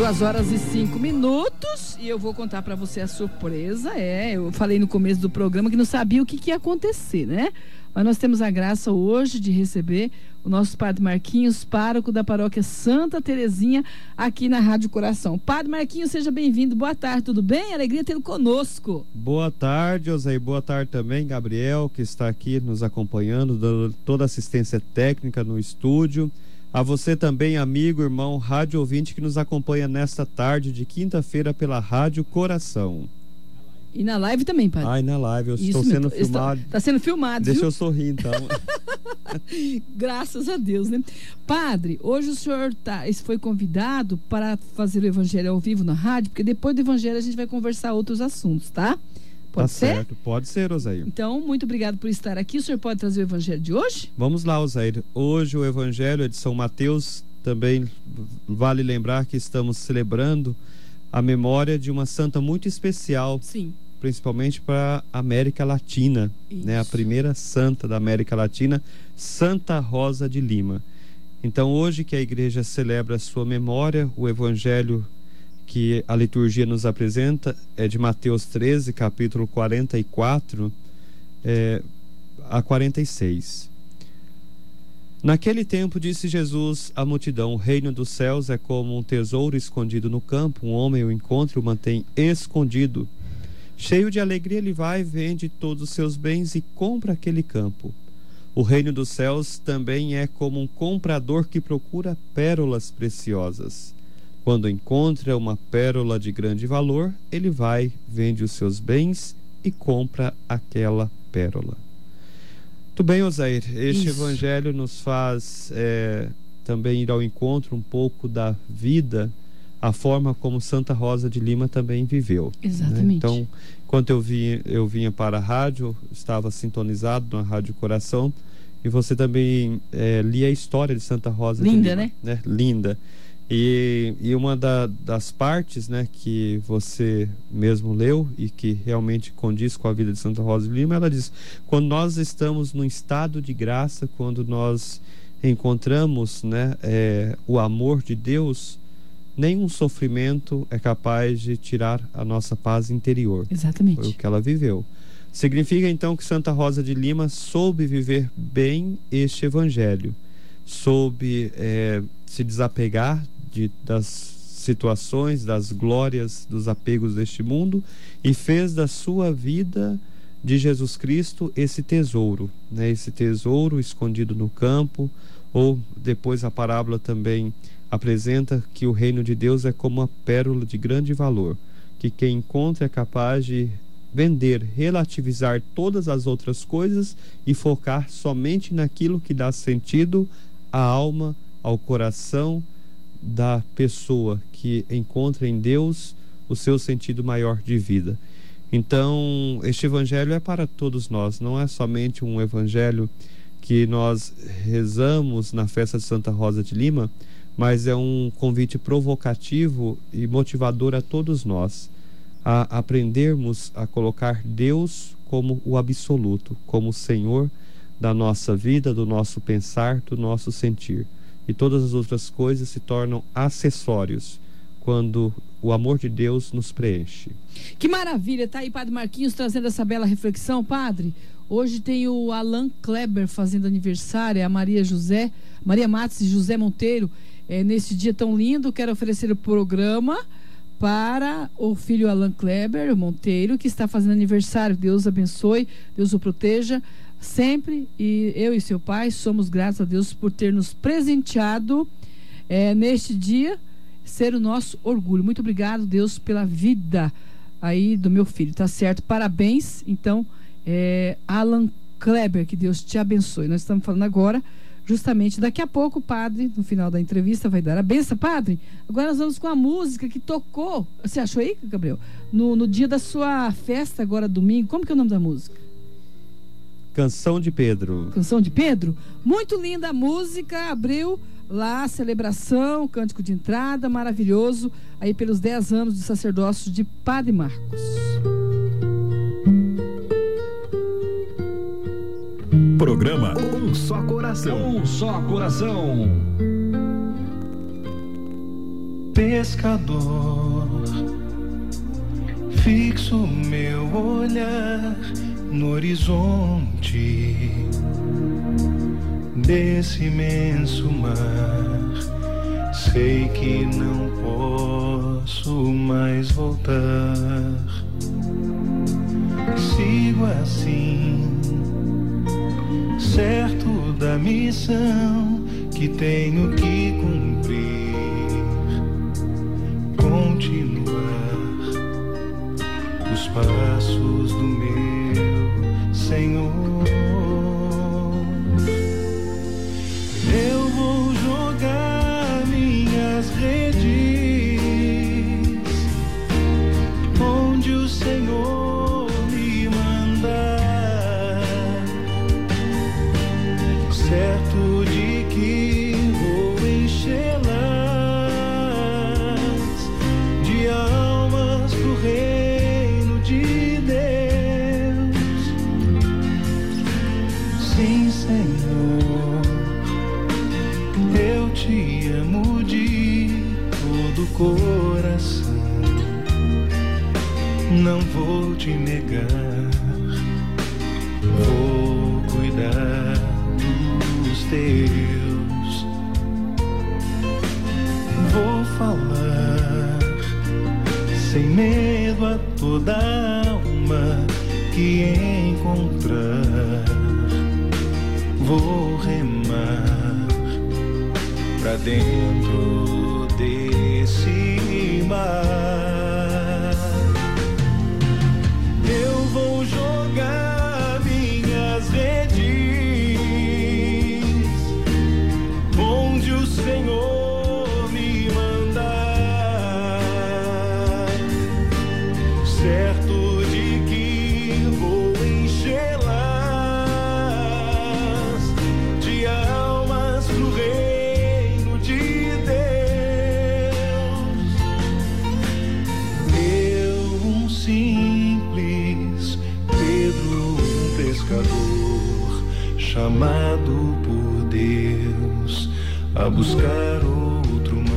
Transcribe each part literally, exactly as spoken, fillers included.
duas horas e cinco minutos e eu vou contar para você a surpresa. É, eu falei no começo do programa que não sabia o que, que ia acontecer, né? Mas nós temos a graça hoje de receber o nosso Padre Marquinhos, pároco da paróquia Santa Terezinha, aqui na Rádio Coração. Padre Marquinhos, seja bem-vindo. Boa tarde, tudo bem? Alegria tê-lo conosco. Boa tarde, José. Boa tarde também, Gabriel, que está aqui nos acompanhando, dando toda a assistência técnica no estúdio. A você também, amigo, irmão, rádio ouvinte que nos acompanha nesta tarde de quinta-feira pela Rádio Coração. E na live também, padre? Ai, na live, eu Isso estou sendo mesmo. filmado. Está sendo filmado, Deixa viu? eu sorrir, então. Graças a Deus, né? Padre, hoje o senhor tá, foi convidado para fazer o evangelho ao vivo na rádio, porque depois do evangelho a gente vai conversar outros assuntos, tá? Pode tá ser? Certo, pode ser, Osair. Então, muito obrigado por estar aqui. O senhor pode trazer o evangelho de hoje? Vamos lá, Osair. Hoje o evangelho é de São Mateus. Também vale lembrar que estamos celebrando a memória de uma santa muito especial. Sim. Principalmente para a América Latina, né? A primeira santa da América Latina, Santa Rosa de Lima. Então, hoje que a igreja celebra a sua memória, o evangelho que a liturgia nos apresenta é de Mateus treze, capítulo quarenta e quatro é, a quarenta e seis. Naquele tempo disse Jesus à multidão: o reino dos céus é como um tesouro escondido no campo, um homem o encontra e o mantém escondido. Cheio de alegria, ele vai, vende todos os seus bens e compra aquele campo. O reino dos céus também é como um comprador que procura pérolas preciosas. Quando encontra uma pérola de grande valor, ele vai, vende os seus bens e compra aquela pérola. Muito bem, Osair. Este Isso. evangelho nos faz é, também ir ao encontro um pouco da vida, a forma como Santa Rosa de Lima também viveu. Exatamente. Né? Então, enquanto eu vinha, eu vinha para a rádio, estava sintonizado na Rádio Coração, e você também é, lia a história de Santa Rosa Linda, de Lima. Né? né? Linda. E, e uma da, das partes, né, que você mesmo leu e que realmente condiz com a vida de Santa Rosa de Lima, ela diz: quando nós estamos num estado de graça, quando nós encontramos, né, é, o amor de Deus, nenhum sofrimento é capaz de tirar a nossa paz interior. Exatamente. Foi o que ela viveu. Significa então que Santa Rosa de Lima soube viver bem este evangelho, soube é, se desapegar de, das situações, das glórias, dos apegos deste mundo, e fez da sua vida de Jesus Cristo esse tesouro, né? Esse tesouro escondido no campo. Ou depois a parábola também apresenta que o reino de Deus é como uma pérola de grande valor, que quem encontra é capaz de vender, relativizar todas as outras coisas e focar somente naquilo que dá sentido à alma, ao coração da pessoa que encontra em Deus o seu sentido maior de vida. Então, este evangelho é para todos nós, não é somente um evangelho que nós rezamos na festa de Santa Rosa de Lima, mas é um convite provocativo e motivador a todos nós a aprendermos a colocar Deus como o absoluto, como o Senhor da nossa vida, do nosso pensar, do nosso sentir. E todas as outras coisas se tornam acessórios quando o amor de Deus nos preenche. Que maravilha, tá aí Padre Marquinhos trazendo essa bela reflexão. Padre, hoje tem o Alan Kleber fazendo aniversário, a Maria José, Maria Matos e José Monteiro. É, nesse dia tão lindo, quero oferecer o programa para o filho Alan Kleber Monteiro, que está fazendo aniversário. Deus abençoe, Deus o proteja sempre, e eu e seu pai somos gratos a Deus por ter nos presenteado é, neste dia, ser o nosso orgulho. Muito obrigado, Deus, pela vida aí do meu filho, tá certo? Parabéns, então, é, Alan Kleber, que Deus te abençoe. Nós estamos falando agora, justamente, daqui a pouco o padre, no final da entrevista, vai dar a benção. Padre, agora nós vamos com a música que tocou, você achou aí, Gabriel? No, no dia da sua festa, agora domingo, como que é o nome da música? Canção de Pedro. Canção de Pedro? Muito linda a música, abriu lá a celebração, o cântico de entrada, maravilhoso, aí pelos dez anos de sacerdócio de Padre Marcos. Programa Um Só Coração. Um Só Coração. pescador, fixo meu olhar no horizonte desse imenso mar. Sei que não posso mais voltar. Sigo assim, certo da missão que tenho que cumprir. Continuar os passos do meu Senhor. Eu vou jogar minhas redes onde o Senhor me mandar, certo de que vou enchê-las de almas pro reino de Deus. Sim, Senhor, eu te amo de todo o coração, não vou te negar, vou cuidar dos teus, vou falar sem medo a toda alma que encontrar, vou remar pra dentro desse mar. Eu vou jogar minhas redes onde o Senhor me mandar, certo de que vou enchê-las de almas pro reino de Deus. Eu, um simples Pedro, um pescador, chamado por Deus a buscar outro mar.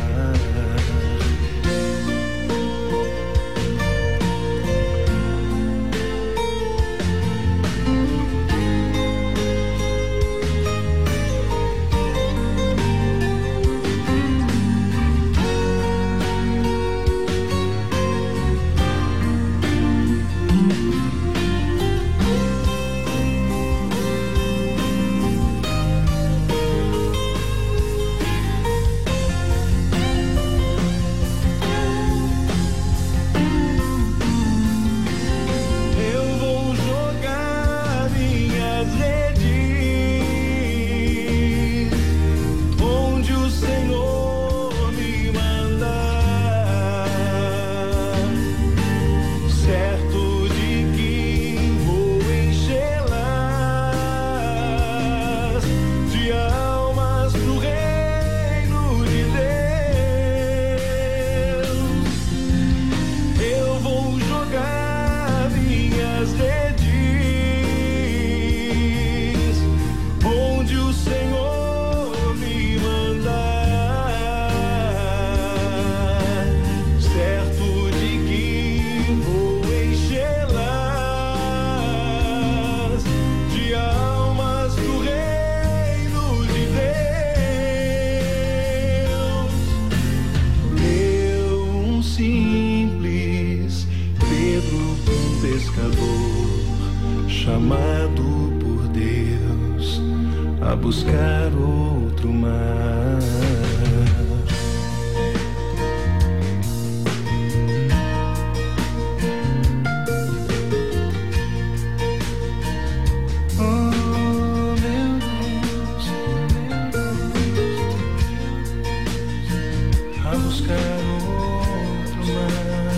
Chamado por Deus a buscar outro mar. Oh, meu Deus, a buscar outro mar.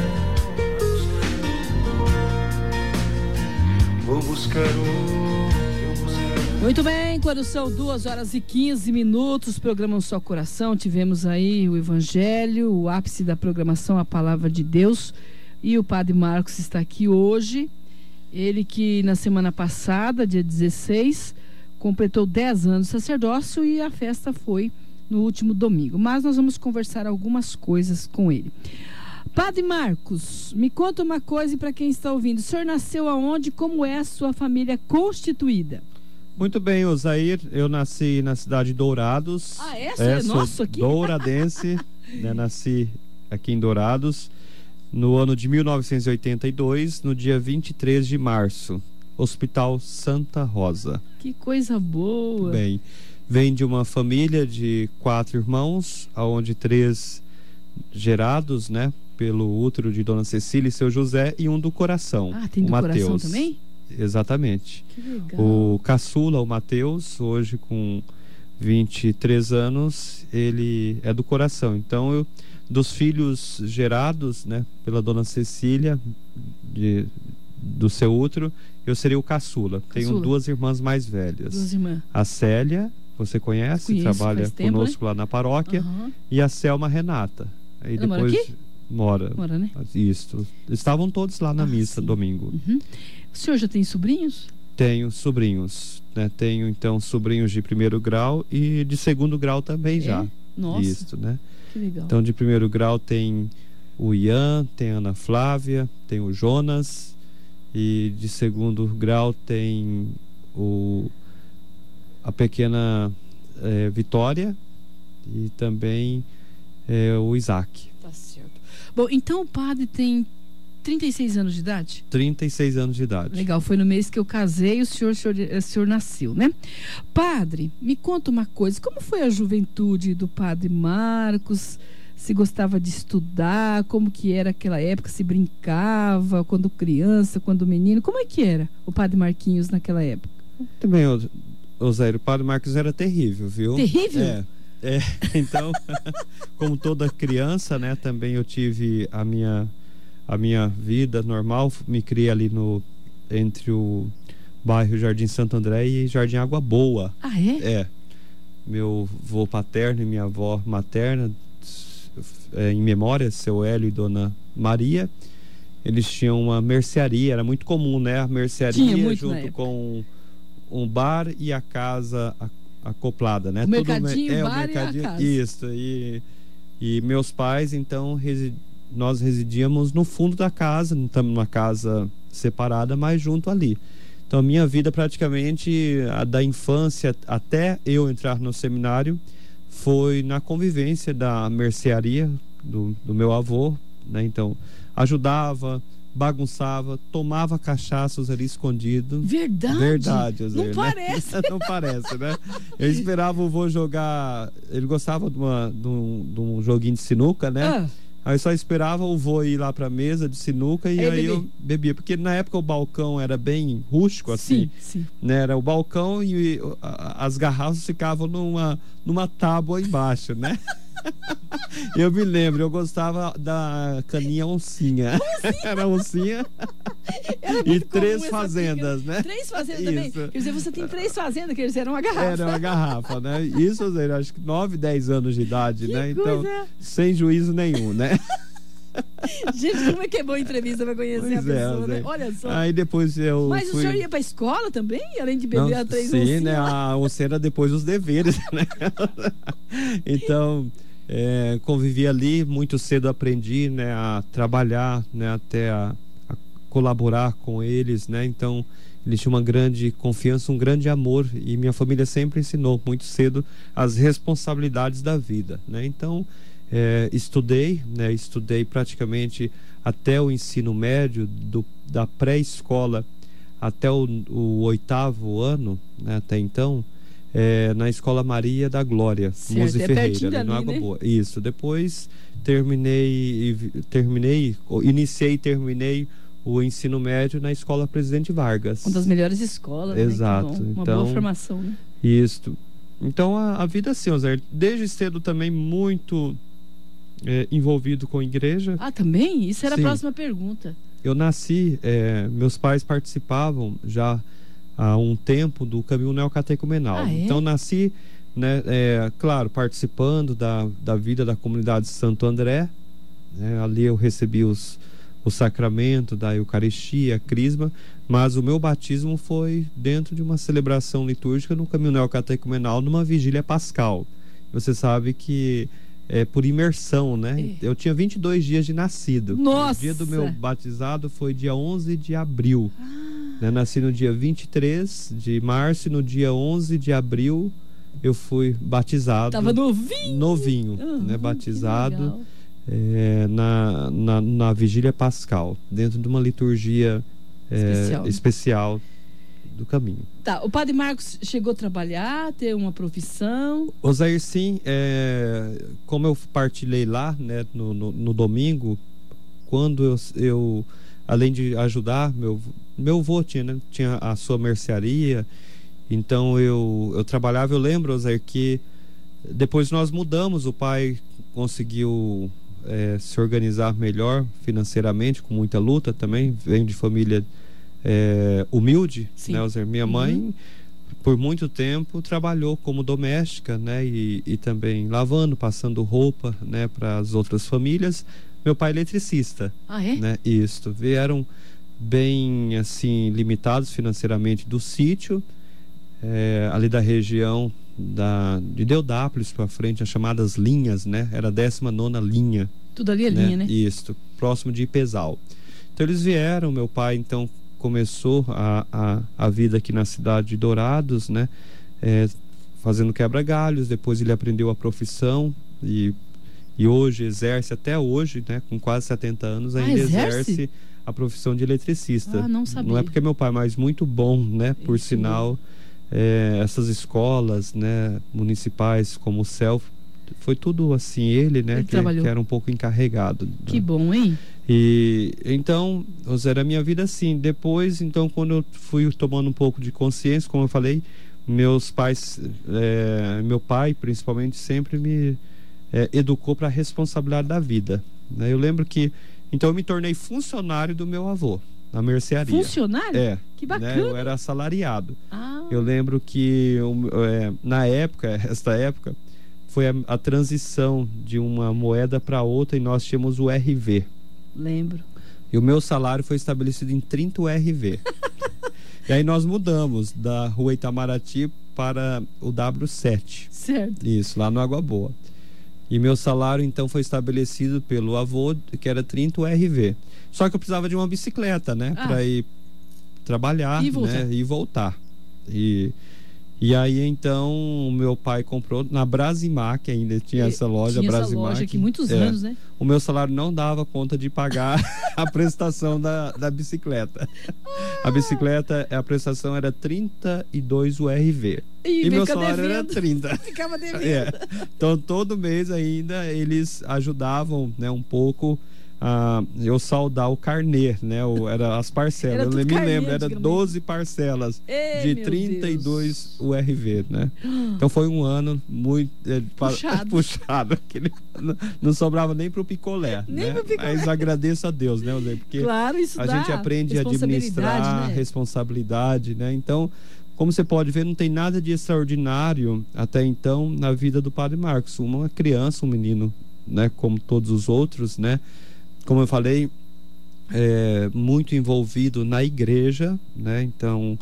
Vou buscar o... Muito bem, quando são duas horas e quinze minutos, programa Um Só Coração, tivemos aí o Evangelho, o ápice da programação, a Palavra de Deus, e o Padre Marcos está aqui hoje, ele que na semana passada, dia dezesseis, completou dez anos de sacerdócio e a festa foi no último domingo. Mas nós vamos conversar algumas coisas com ele. Padre Marcos, me conta uma coisa para quem está ouvindo. O senhor nasceu aonde? Como é a sua família constituída? Muito bem, Osair. Eu nasci na cidade de Dourados. Ah, essa é, é nosso aqui? Douradense, né? Nasci aqui em Dourados no ano de mil novecentos e oitenta e dois, no dia vinte e três de março. Hospital Santa Rosa. Que coisa boa. Bem, vem de uma família de quatro irmãos, onde três gerados, né, pelo útero de Dona Cecília e seu José, e um do coração. Ah, tem do o coração Mateus. também? Exatamente. Que legal. O caçula, o Mateus, hoje com vinte e três anos, ele é do coração. Então, eu, dos filhos gerados, né, pela Dona Cecília, de, do seu útero, eu seria o caçula. caçula. Tenho duas irmãs mais velhas. Duas irmãs. A Célia, você conhece, Conheço, trabalha tempo, conosco, né, lá na paróquia. Uhum. E a Selma Renata. Aí Ela depois mora aqui? Mora. Mora, né? Isso. Estavam todos lá na Ah, missa sim. domingo. Uhum. O senhor já tem sobrinhos? Tenho sobrinhos, né? Tenho então sobrinhos de primeiro grau e de segundo grau também, É? já. Nossa, Isso, né? que legal. Então de primeiro grau tem o Ian, tem a Ana Flávia, tem o Jonas, e de segundo grau tem o a pequena é, Vitória e também é, o Isaac. Tá certo. Bom, então o padre tem trinta e seis anos de idade? trinta e seis anos de idade. Legal, foi no mês que eu casei, o senhor, o senhor, o senhor nasceu, né? Padre, me conta uma coisa, como foi a juventude do padre Marcos? Se gostava de estudar, como que era aquela época, se brincava, quando criança, quando menino, como é que era o padre Marquinhos naquela época? Também, Osério, o padre Marcos era terrível, viu? Terrível? É. É, então, como toda criança, né, também eu tive a minha, a minha vida normal, me criei ali no, entre o bairro Jardim Santo André e Jardim Água Boa. Ah, é? É, meu avô paterno e minha avó materna, é, em memória, seu Hélio e Dona Maria, eles tinham uma mercearia, era muito comum, né, a mercearia junto com um bar e a casa a, acoplada, né? O Tudo mercadinho, é, o o bar mercadinho, e a casa. Isso, e, e meus pais, então, resi, nós residíamos no fundo da casa, não estamos numa casa separada, mas junto ali. Então, a minha vida praticamente, a da infância até eu entrar no seminário, foi na convivência da mercearia do, do meu avô, né? Então, ajudava, bagunçava, tomava cachaços ali escondido. Verdade? Verdade, Não dizer, parece. Né? Não parece, né? Eu esperava o vô jogar. Ele gostava de, uma, de, um, de um joguinho de sinuca, né? Ah. Aí eu só esperava o vô ir lá pra mesa de sinuca e aí, aí bebê. eu bebia. Porque na época o balcão era bem rústico, assim. Sim, sim. Né? Era o balcão e a, as garrafas ficavam numa, numa tábua embaixo, né? Eu me lembro, eu gostava da caninha oncinha. Era oncinha Era e muito três comum essa fazendas, briga. né? Três fazendas também? Isso. Quer dizer, você tem três fazendas, que eles eram uma garrafa. Era uma garrafa, né? Isso, eu acho que nove, dez anos de idade, Que né? Então, coisa. sem juízo nenhum, né? Gente, como é que é boa entrevista pra conhecer Pois a é, pessoa, né? Zé. Olha só. Aí depois eu Mas fui... o senhor ia pra escola também? Além de beber Não, a três sim, oncinhas né? lá? A onça era depois os deveres, né? Então, é, convivi ali, muito cedo aprendi, né, a trabalhar, né, até a, a colaborar com eles, né? Então, eles tinham uma grande confiança, um grande amor, e minha família sempre ensinou muito cedo as responsabilidades da vida, né? Então, é, estudei, né? Estudei praticamente até o ensino médio, do, da pré-escola até o, o oitavo ano, né? Até então, é, na Escola Maria da Glória, Certo, Muse é Ferreira, pertinho ali no dali, Água né? Boa. Isso, depois terminei, terminei, iniciei e terminei o ensino médio na Escola Presidente Vargas. Uma das melhores escolas, Exato. né? Que bom. Uma Então, boa formação, né? Isso. Então a, a vida assim, Zé, desde cedo também muito é, envolvido com a igreja. Ah, também? Isso era Sim. a próxima pergunta. Eu nasci, é, meus pais participavam já há um tempo do caminho neocatecumenal. Ah, é? Então nasci, né, é, claro, participando da, da vida da comunidade de Santo André, né? Ali eu recebi os, o sacramento da Eucaristia, a Crisma, mas o meu batismo foi dentro de uma celebração litúrgica no caminho neocatecumenal, numa vigília pascal. você sabe que é por imersão, né? É. Eu tinha vinte e dois dias de nascido. Nossa! O dia do meu batizado foi dia onze de abril. Ah. Né? Nasci no dia vinte e três de março e no dia onze de abril eu fui batizado. Tava novinho. Novinho, uhum, né? Batizado é, na, na, na vigília pascal, dentro de uma liturgia é, especial. especial do caminho. Tá, o Padre Marcos chegou a trabalhar, ter uma profissão? Osair, sim, é, como eu partilhei lá, né, no, no, no domingo, quando eu, eu, além de ajudar, meu, meu avô tinha, né, tinha a sua mercearia, então eu, eu trabalhava, eu lembro, Osair, que depois nós mudamos, o pai conseguiu é, se organizar melhor financeiramente, com muita luta também, vem de família É, humilde, né, Osair? Minha mãe, uhum. por muito tempo, trabalhou como doméstica, né, e, e também lavando, passando roupa, né, para as outras famílias. Meu pai eletricista. Ah, é? Né, isto. Vieram bem, assim, limitados financeiramente do sítio, é, ali da região da, de Deodápolis para frente, as chamadas linhas, né, era a décima nona linha. Tudo ali é né? linha, né? Isto, próximo de Ipesal. Então eles vieram, meu pai, então, começou a, a, a vida aqui na cidade de Dourados, né? É, fazendo quebra-galhos, depois ele aprendeu a profissão e, e hoje exerce, até hoje, né? Com quase setenta anos, ainda ah, exerce? exerce a profissão de eletricista. Ah, não sabia. Não é porque é meu pai, mas muito bom, né? Por Isso. sinal, é, essas escolas, né? Municipais como o C E L, foi tudo assim, ele, né? Ele que, que era um pouco encarregado. Que né? bom, hein? E então, era a minha vida assim. Depois, então, quando eu fui tomando um pouco de consciência, como eu falei, meus pais, é, meu pai principalmente, sempre me é, educou para a responsabilidade da vida, né? Eu lembro que, então eu me tornei funcionário do meu avô, na mercearia. Funcionário? É. Que bacana. Né? Eu era assalariado. Ah. Eu lembro que, é, na época, esta época, foi a, a transição de uma moeda para outra e nós tínhamos o R V. Lembro. E o meu salário foi estabelecido em trinta U R V. E aí nós mudamos da Rua Itamaraty para o W sete. Certo. Isso, lá no Água Boa. E meu salário então foi estabelecido pelo avô, que era trinta U R V. Só que eu precisava de uma bicicleta, né? Ah. Para ir trabalhar, e voltar. né? E voltar. E... E aí, então, o meu pai comprou na Brasimac, ainda tinha e, essa loja, tinha Brasimac. Essa loja aqui muitos é, anos, né? O meu salário não dava conta de pagar a prestação da, da bicicleta. Ah. A bicicleta, a prestação era trinta e dois U R V. E, e meu salário devendo. Era trinta. Ficava devendo. É. Então, todo mês ainda, eles ajudavam, né, um pouco... Uh, eu saldar o carnê, né? O, era as parcelas. Era eu me carnê, lembro, era doze parcelas Ei, de trinta e dois U R V, né? Então foi um ano muito é, puxado. puxado aquele, não, não sobrava nem pro picolé, nem né? pro picolé. Mas agradeço a Deus, né, Zé? Porque claro, isso a dá gente aprende a administrar, né? responsabilidade, né? Então, como você pode ver, não tem nada de extraordinário até então na vida do Padre Marcos. Uma criança, um menino, né? Como todos os outros, né? Como eu falei, é, muito envolvido na igreja, né? Então,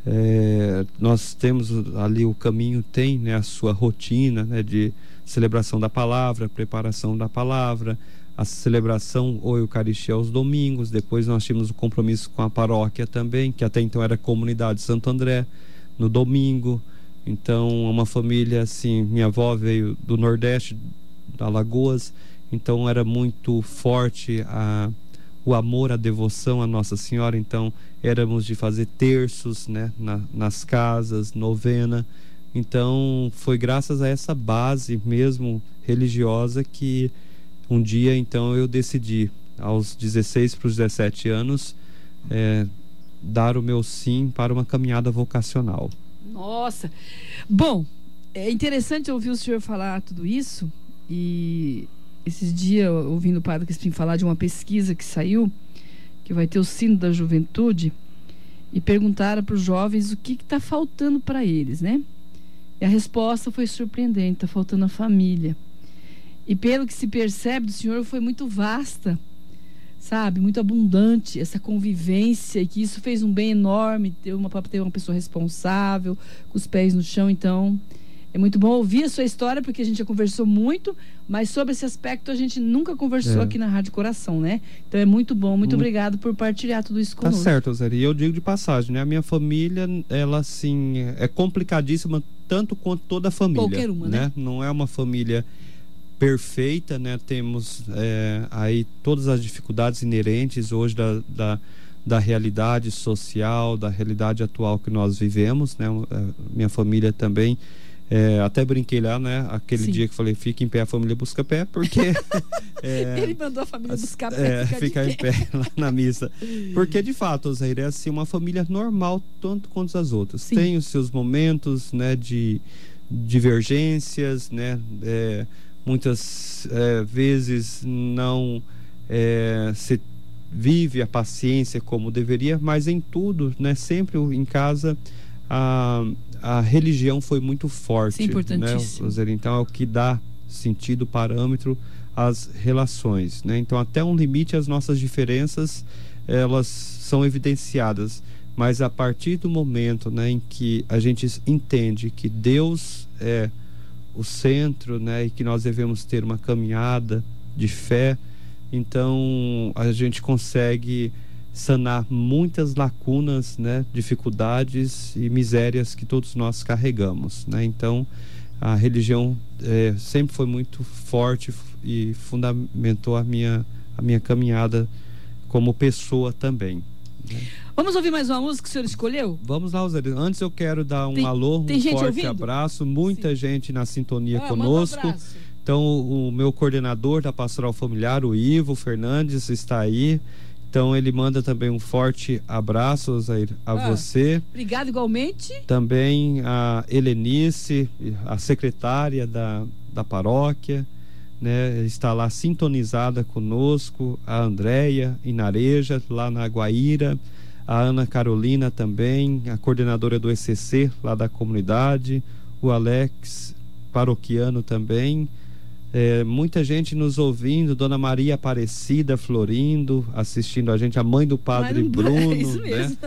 é, nós temos ali, o caminho tem, né, a sua rotina, né, de celebração da palavra, preparação da palavra, a celebração ou Eucaristia aos domingos. Depois nós tínhamos o compromisso com a paróquia também, que até então era a comunidade Santo André, no domingo. Então, uma família assim, minha avó veio do Nordeste, da Alagoas. Então era muito forte a, o amor, a devoção à Nossa Senhora. Então éramos de fazer terços, né, na, nas casas, novena. Então foi graças a essa base mesmo religiosa que um dia então eu decidi, aos dezesseis para os dezessete anos, é, dar o meu sim para uma caminhada vocacional. Nossa! Bom, é interessante ouvir o senhor falar tudo isso. E esses dias, ouvindo o Padre Crispim falar de uma pesquisa que saiu, que vai ter o Sino da Juventude, e perguntaram para os jovens o que está faltando para eles, né? E a resposta foi surpreendente: está faltando a família. E pelo que se percebe do senhor, foi muito vasta, sabe? Muito abundante essa convivência, e que isso fez um bem enorme, ter uma, ter uma pessoa responsável, com os pés no chão. Então, É muito bom ouvir a sua história, porque a gente já conversou muito, mas sobre esse aspecto a gente nunca conversou É. aqui na Rádio Coração, né? Então é muito bom, muito Hum. obrigado por partilhar tudo isso Tá conosco. certo, Zé. E eu digo de passagem, né? A minha família, ela assim, é complicadíssima tanto quanto toda a família. Qualquer uma, né? Não é uma família perfeita, né? Temos é, aí todas as dificuldades inerentes hoje da, da, da realidade social, da realidade atual que nós vivemos, né? Minha família também. É, até brinquei lá, né? Aquele Sim. dia que falei, fica em pé, a família busca pé, porque... é, Ele mandou a família as- buscar pé, é, ficar de ficar pé. em pé lá na missa. Porque, de fato, Zaire, é assim, uma família normal, tanto quanto as outras. Sim. Tem os seus momentos, né, de divergências, né? É, muitas é, vezes não é, se vive a paciência como deveria, mas em tudo, né? Sempre em casa a, a religião foi muito forte. Sim, importantíssimo. Né? Zaire, então é o que dá sentido, parâmetro às relações, né? Então até um limite as nossas diferenças elas são evidenciadas, mas a partir do momento, né, em que a gente entende que Deus é o centro, né, e que nós devemos ter uma caminhada de fé, então a gente consegue sanar muitas lacunas, né, dificuldades e misérias que todos nós carregamos, né? Então a religião é, sempre foi muito forte e fundamentou a minha, a minha caminhada como pessoa também. Né? Vamos ouvir mais uma música que o senhor escolheu? Vamos lá, Zé. Antes eu quero dar um Tem- alô, um tem gente forte ouvindo? abraço, muita gente na sintonia Ah, manda um conosco. abraço. Então o, o meu coordenador da Pastoral Familiar, o Ivo Fernandes, está aí. Então ele manda também um forte abraço, Zaire, a Ah. você. Obrigado igualmente. Também a Helenice, a secretária da, da paróquia, né, está lá sintonizada conosco, a Andréia Inareja, lá na Guaíra, a Ana Carolina também, a coordenadora do E C C, lá da comunidade, o Alex, paroquiano também, é, muita gente nos ouvindo, Dona Maria Aparecida Florindo, assistindo a gente, a mãe do Padre Mas não- Bruno, é isso né? mesmo.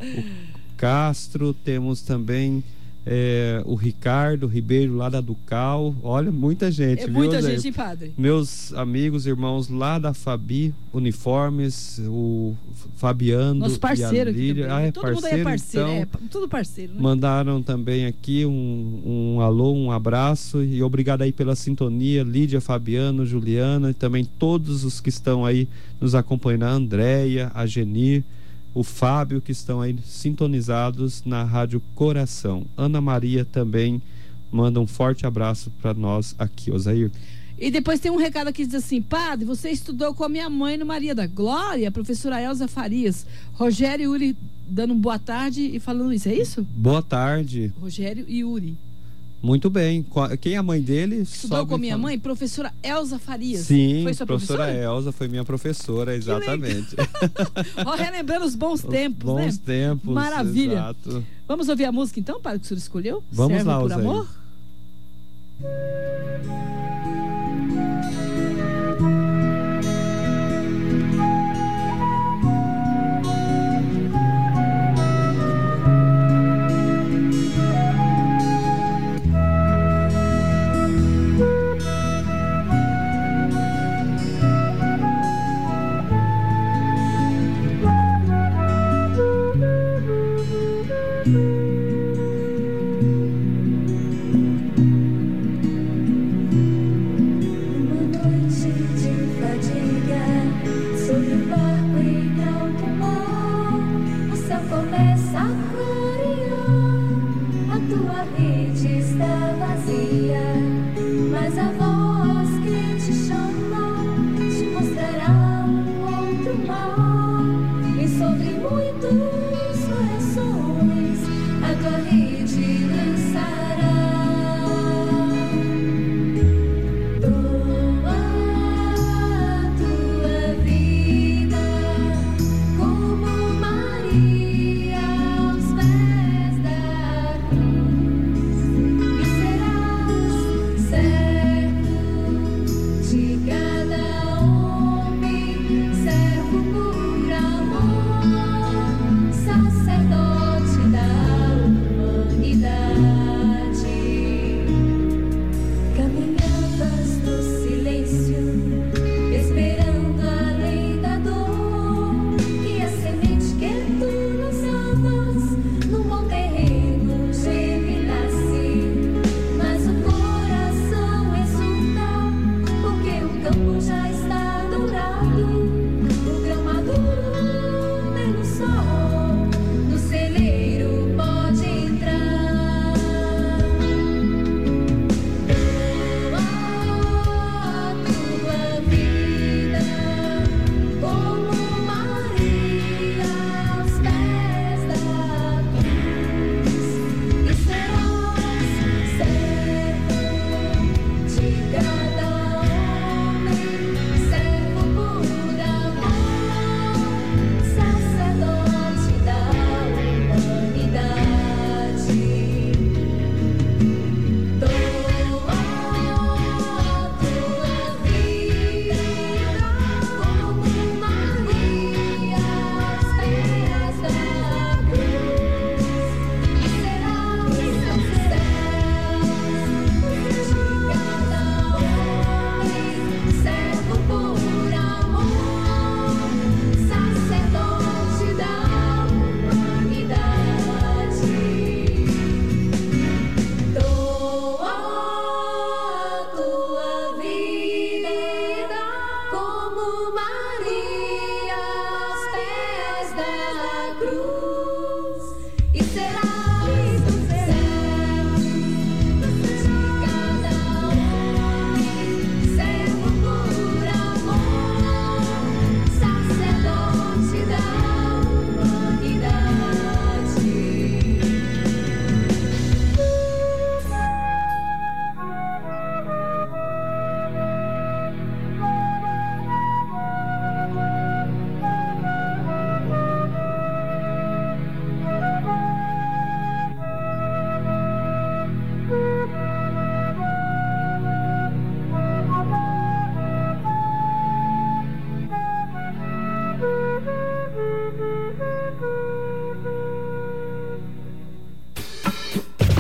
O Castro, temos também é, o Ricardo Ribeiro lá da Ducal. Olha, muita gente, É viu, muita Zé? gente, hein, padre? Meus amigos, irmãos lá da Fabi Uniformes, o Fabiano Nosso parceiro e a aqui Lídia. também. Ah, é Todo mundo aí é parceiro, então, é, pa- tudo parceiro, né? mandaram também aqui um, um alô, um abraço e obrigado aí pela sintonia, Lídia, Fabiano, Juliana e também todos os que estão aí nos acompanhando, a Andréia, a Genir, o Fábio, que estão aí sintonizados na Rádio Coração. Ana Maria também manda um forte abraço para nós aqui, Osair. E depois tem um recado aqui que diz assim: padre, você estudou com a minha mãe no Maria da Glória, a professora Elza Farias. Rogério e Yuri dando um boa tarde e falando isso, é isso? Boa tarde. Rogério e Yuri. Muito bem. Qua- Quem é a mãe dele? Estudou Só com a me minha fala. mãe, professora Elza Farias. Sim, Foi sua professora professora? Elza foi minha professora, exatamente. Ó, relembrando os bons tempos, Bons né? tempos. Maravilha. Exato. Vamos ouvir a música então, padre, que o senhor escolheu? Vamos Servo lá, por Osair. amor?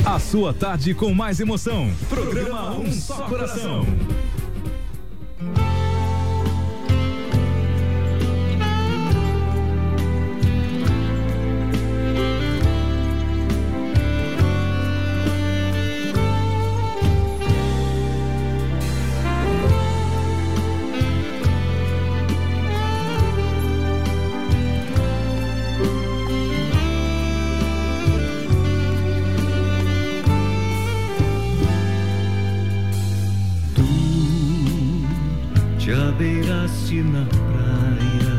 A sua tarde com mais emoção. Programa Um Só Coração. Te abeiraste na praia,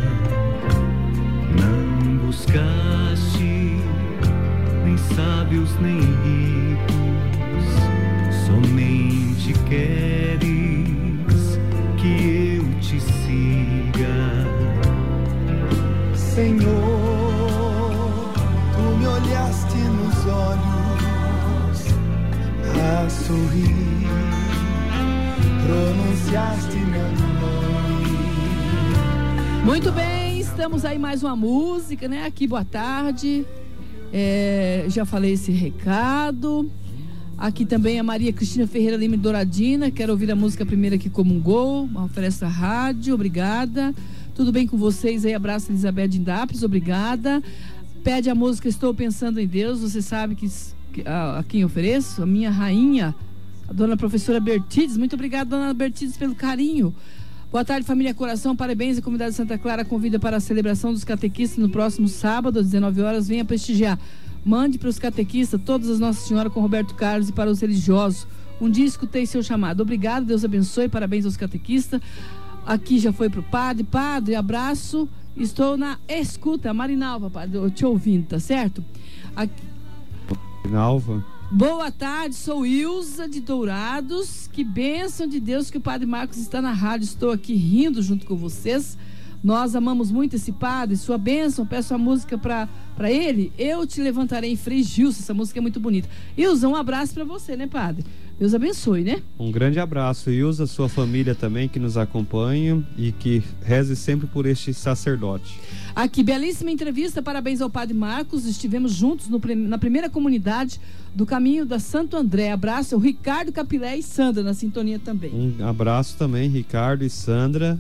não buscaste nem sábios nem ricos, somente queres que eu te siga. Senhor, tu me olhaste nos olhos a sorrir, pronunciaste meu nome. Muito bem, estamos aí mais uma música, né? Aqui, boa tarde. É, já falei esse recado. Aqui também a Maria Cristina Ferreira Lima de Douradina. Quero ouvir a música primeira que comungou. Uma oferta rádio, obrigada. Tudo bem com vocês aí? Abraço, Elizabeth de Indapes, obrigada. Pede a música Estou Pensando em Deus. Você sabe que, que a, a quem ofereço? A minha rainha, a dona professora Bertides. Muito obrigada, dona Bertides, pelo carinho. Boa tarde, família Coração, parabéns. A comunidade de Santa Clara convida para a celebração dos catequistas no próximo sábado, às dezenove horas. Venha prestigiar. Mande para os catequistas todas as Nossa Senhora com Roberto Carlos e para os religiosos. Um dia escutei seu chamado. Obrigado, Deus abençoe, parabéns aos catequistas. Aqui já foi para o padre. Padre, abraço. Estou na escuta. Marinalva, padre, eu te ouvindo, tá certo? Aqui... Marinalva. Boa tarde, sou Ilza de Dourados. Que bênção de Deus que o Padre Marcos está na rádio. Estou aqui rindo junto com vocês. Nós amamos muito esse padre. Sua bênção, peço a música para para ele. Eu te levantarei em Frei Gilson. Essa música é muito bonita. Ilza, um abraço para você, né, padre? Deus abençoe, né? Um grande abraço, Ilza, sua família também que nos acompanha e que reze sempre por este sacerdote. Aqui, belíssima entrevista, parabéns ao Padre Marcos. Estivemos juntos no, na primeira comunidade do Caminho da Santo André. Abraço ao Ricardo Capilé e Sandra na sintonia também. Um abraço também, Ricardo e Sandra.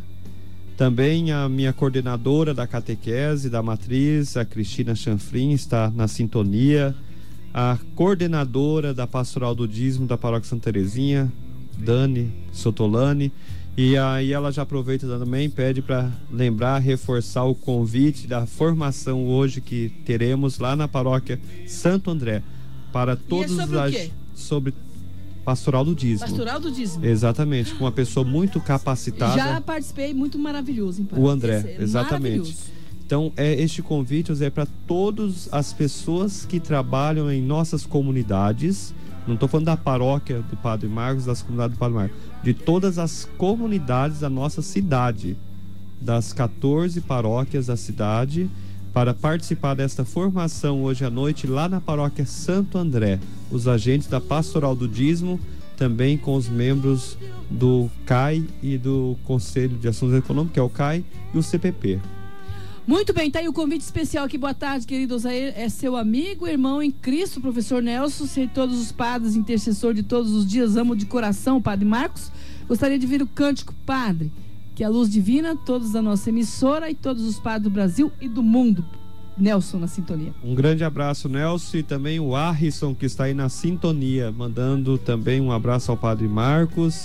Também a minha coordenadora da catequese, da matriz, a Cristina Chanfrim, está na sintonia. A coordenadora da Pastoral do Dízimo da Paróquia Santa Terezinha, Dani Sotolani. E aí ela já aproveita também, pede para lembrar, reforçar o convite da formação hoje que teremos lá na Paróquia Santo André. Para todos e é sobre as... o quê? Sobre Pastoral do Dízimo. Pastoral do Dízimo. Exatamente, com uma pessoa muito capacitada. Já participei, muito maravilhoso, hein, o André, é exatamente. Então, é, este convite é para todas as pessoas que trabalham em nossas comunidades. Não estou falando da paróquia do Padre Marcos, das comunidades do Padre Marcos, de todas as comunidades da nossa cidade, das quatorze paróquias da cidade, para participar desta formação hoje à noite lá na Paróquia Santo André. Os agentes da Pastoral do Dízimo, também com os membros do C A I e do Conselho de Ações Econômicas, que é o C A I, e o C P P. Muito bem, tá aí o convite especial aqui. Boa tarde, querido Osair. É seu amigo, irmão em Cristo, professor Nelson. Sei todos os padres, intercessor de todos os dias, amo de coração o Padre Marcos. Gostaria de vir o cântico, Padre, que a luz divina, todos da nossa emissora e todos os padres do Brasil e do mundo. Nelson na sintonia. Um grande abraço, Nelson, e também o Arrisson, que está aí na sintonia, mandando também um abraço ao Padre Marcos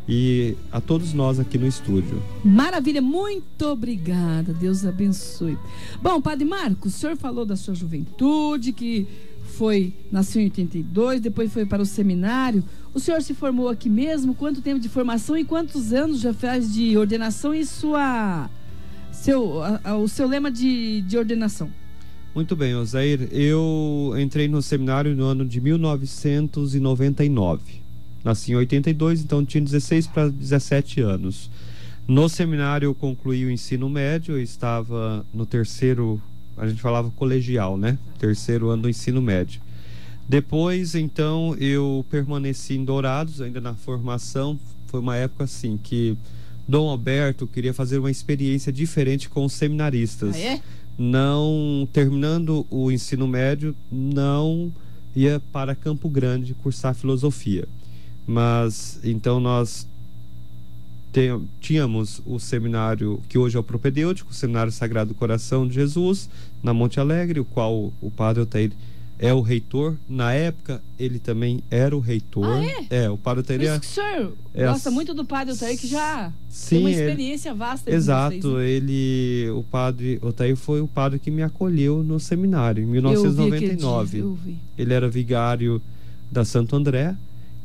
e a todos nós aqui no estúdio. Maravilha, muito obrigada, Deus abençoe. Bom, Padre Marcos, o senhor falou da sua juventude, que foi, nasceu em oitenta e dois, depois foi para o seminário. O senhor se formou aqui mesmo? Quanto tempo de formação e quantos anos já faz de ordenação e sua, seu, a, a, o seu lema de, de ordenação? Muito bem, Osair, eu entrei no seminário no ano de mil novecentos e noventa e nove. Nasci em oitenta e dois, então tinha dezesseis para dezessete anos. No seminário eu concluí o ensino médio, eu estava no terceiro, a gente falava colegial, né? Terceiro ano do ensino médio. Depois, então, eu permaneci em Dourados, ainda na formação. Foi uma época assim que Dom Alberto queria fazer uma experiência diferente com os seminaristas. Ah, é? Não, terminando o ensino médio, não ia para Campo Grande cursar filosofia. Mas então nós tem, tínhamos o seminário que hoje é o propedêutico, o Seminário Sagrado do Coração de Jesus, na Monte Alegre, o qual o padre Altair é o reitor. Na época ele também era o reitor. Ah, é? É, o padre Altair. Por isso que o senhor é, gosta muito do padre Altair, que já sim, tem uma ele, experiência vasta. Exato, vocês, né? ele, o padre Altair foi o padre que me acolheu no seminário em mil novecentos e noventa e nove. Eu vi, eu vi. Ele era vigário da Santo André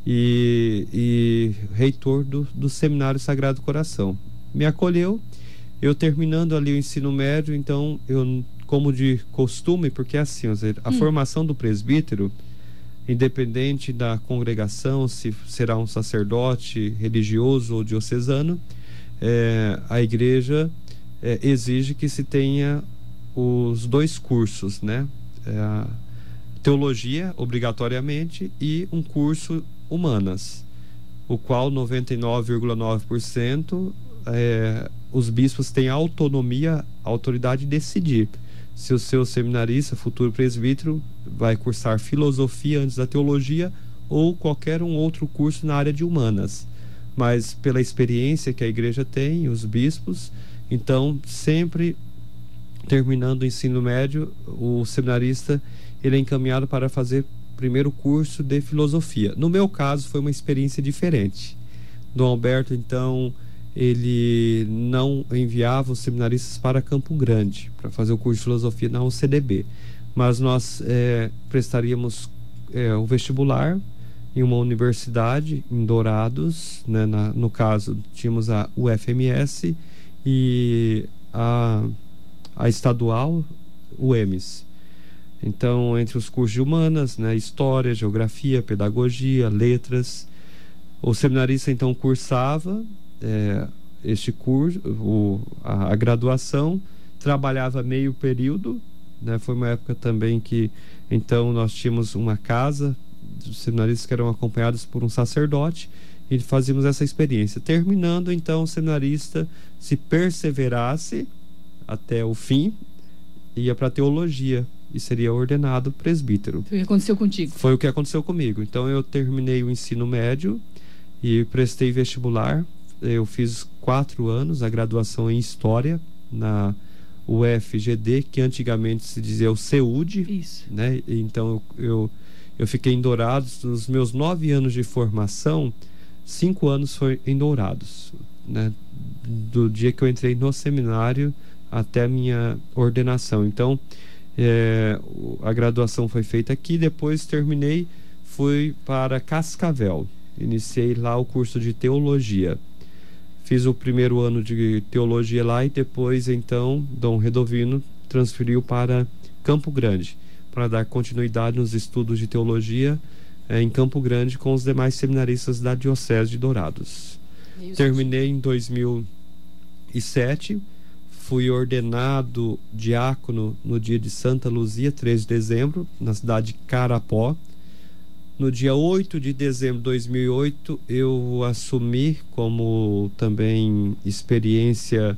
e, e reitor do, do Seminário Sagrado Coração. Me acolheu, eu terminando ali o ensino médio, então eu, como de costume, porque é assim, a hum. formação do presbítero, independente da congregação, se será um sacerdote religioso ou diocesano, é, a igreja é, exige que se tenha os dois cursos, né? É, a teologia, obrigatoriamente, e um curso humanas, o qual noventa e nove vírgula nove por cento é, os bispos têm autonomia, autoridade de decidir se o seu seminarista, futuro presbítero, vai cursar filosofia antes da teologia ou qualquer um outro curso na área de humanas. Mas pela experiência que a igreja tem, os bispos, então sempre terminando o ensino médio, o seminarista ele é encaminhado para fazer primeiro curso de filosofia. No meu caso foi uma experiência diferente. Dom Alberto então ele não enviava os seminaristas para Campo Grande para fazer o curso de filosofia na U C D B, mas nós é, prestaríamos é, o vestibular em uma universidade em Dourados, né, na, no caso tínhamos a U F M S e a, a estadual U E M S. Então, entre os cursos de humanas, né, história, geografia, pedagogia, letras, o seminarista então cursava é, este curso, o, a, a graduação, trabalhava meio período, né, foi uma época também que então nós tínhamos uma casa, os seminaristas que eram acompanhados por um sacerdote e fazíamos essa experiência. Terminando então, o seminarista, se perseverasse até o fim, ia para teologia e seria ordenado presbítero. Foi o que aconteceu contigo? Foi o que aconteceu comigo. Então eu terminei o ensino médio e prestei vestibular. Eu fiz quatro anos a graduação em História na U F G D, que antigamente se dizia o CEUD. Isso. Né? Então eu, eu fiquei em Dourados. Nos meus nove anos de formação, cinco anos foi em Dourados, né? Do dia que eu entrei no seminário até a minha ordenação. Então É, a graduação foi feita aqui, depois terminei, fui para Cascavel, iniciei lá o curso de teologia, fiz o primeiro ano de teologia lá e depois então Dom Redovino transferiu para Campo Grande para dar continuidade nos estudos de teologia é, em Campo Grande com os demais seminaristas da Diocese de Dourados. Isso. Terminei em dois mil e sete. Fui ordenado diácono no dia de Santa Luzia, três de dezembro, na cidade de Carapó. No dia oito de dezembro de dois mil e oito, eu assumi como também experiência